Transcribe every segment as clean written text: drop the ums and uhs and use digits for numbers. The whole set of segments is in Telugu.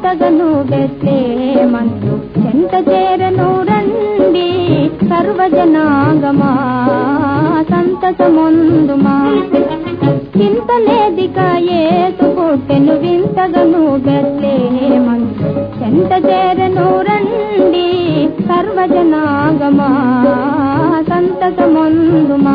వింతగను బెత్లెహేమందు చెంత చేరను రండి సర్వజనాంగమా సంతసమొందుమా. చింతలేదిక యేసు పుట్టెను వింతగను బెత్లెహేమందు చెంత చేరను రండి సర్వజనాంగమా సంతసమొందుమా.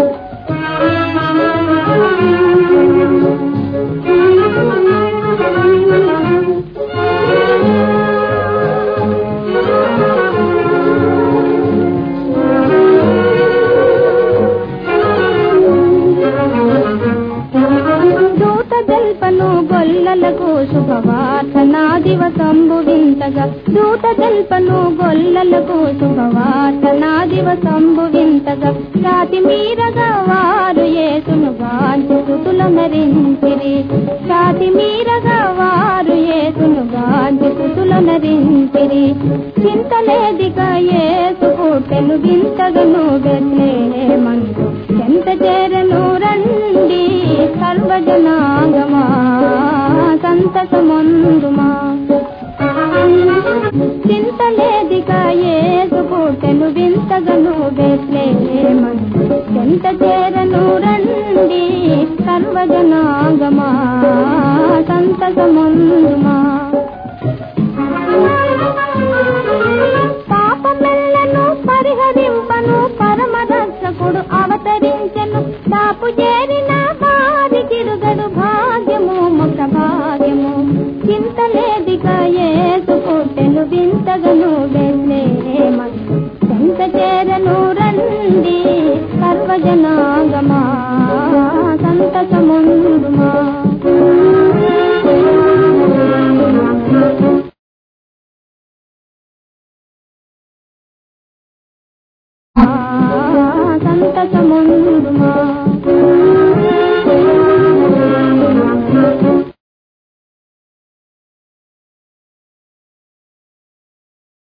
గొల్లలకు శుభవార్త నా దివసంబు వింతగా దూత తెల్పను గొల్లలకు శుభవార్త నా దివసంబు వింతగా. రాతి మీరగా వారు యేసును గాంచి స్తుతులనరించిరి రాతి మీరగా వారు యేసును గాంచి స్తుతులనరించిరి. చింతలేదిక యేసు పుట్టెను వింతగను బెత్లెహేమందు చెంత చేరను రండి సర్వజనాంగమా సంతసమొందుమా. చింతలేదిక యేసు పుట్టెను వింతగను బెత్లెహేమందు చెంత చేరను రండి సర్వజనాంగమా సంతసమొందుమా. పాపమెల్లను పరిహరింపను పరమరక్షకుడు